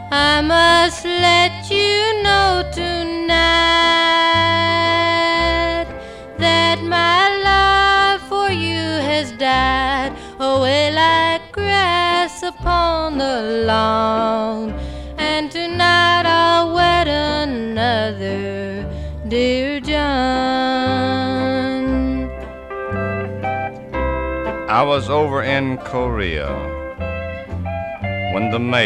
I must let you know tonight that my love for you has died away like grass upon the lawn. And tonight I'll wed another, dear John. I was over in Korea when the mail